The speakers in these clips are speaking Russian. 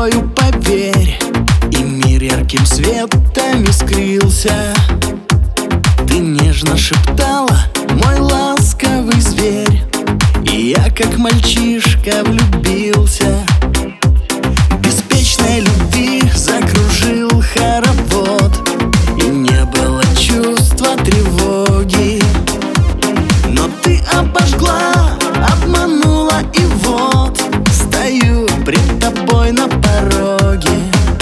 тобою, поверь, и мир ярким светом искрился. Ты нежно шептала, мой ласковый зверь, и я, как мальчишка, влюбился. Беспечной любви закружил хоровод, и не было чувства тревоги. Но ты обожгла, обманула, и вот стою пред тобой на пороге.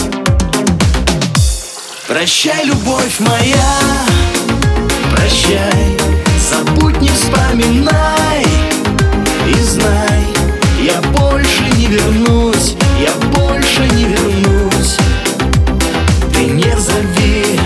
Прощай, любовь моя, прощай, забудь, не вспоминай. И знай, я больше не вернусь, я больше не вернусь. Ты не зови,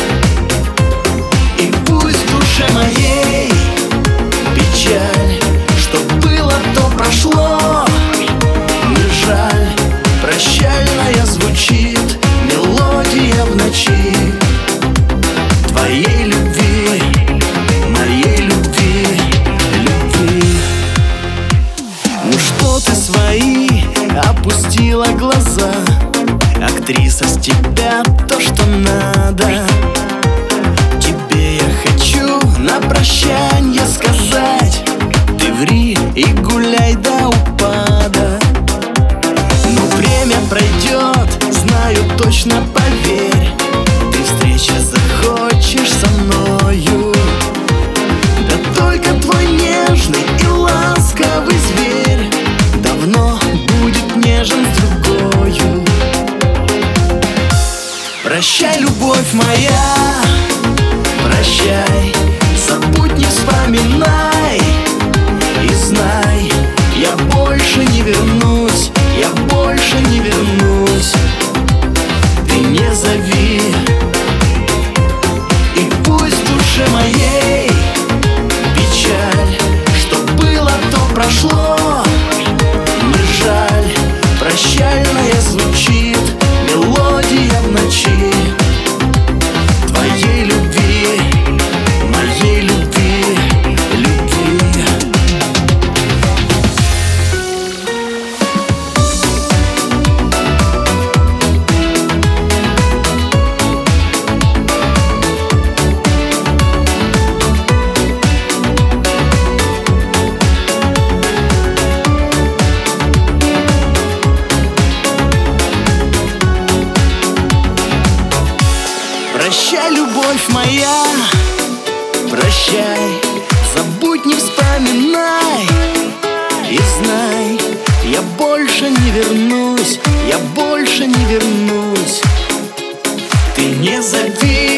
и пусть в душе моей печаль, что было, то прошло. Не жаль, прощальная звучит мелодия в ночи. Твоей любви, моей любви, любви. Ну что ты свои опустила глаза? Актриса, с тебя то, что надо. Тебе я хочу на прощанье сказать: ты ври и гуляй до упада. Но время пройдет, знаю точно, поверь, ты встречи захочешь со мною. Да только твой нежный и ласковый зверь давно будет нежен с другою. Прощай, любовь моя, прощай, забудь, не вспоминай. И знай, я больше не вернусь, я больше не вернусь. Ты не зови, и пусть в душе моей печаль, что было, то прошло. Не жаль, прощальная звучит мелодия в ночи. Твоей любви, моей любви, любви. Прощай, любовь моя, прощай, забудь, не вспоминай. И знай, я больше не вернусь, я больше не вернусь. Ты не зови.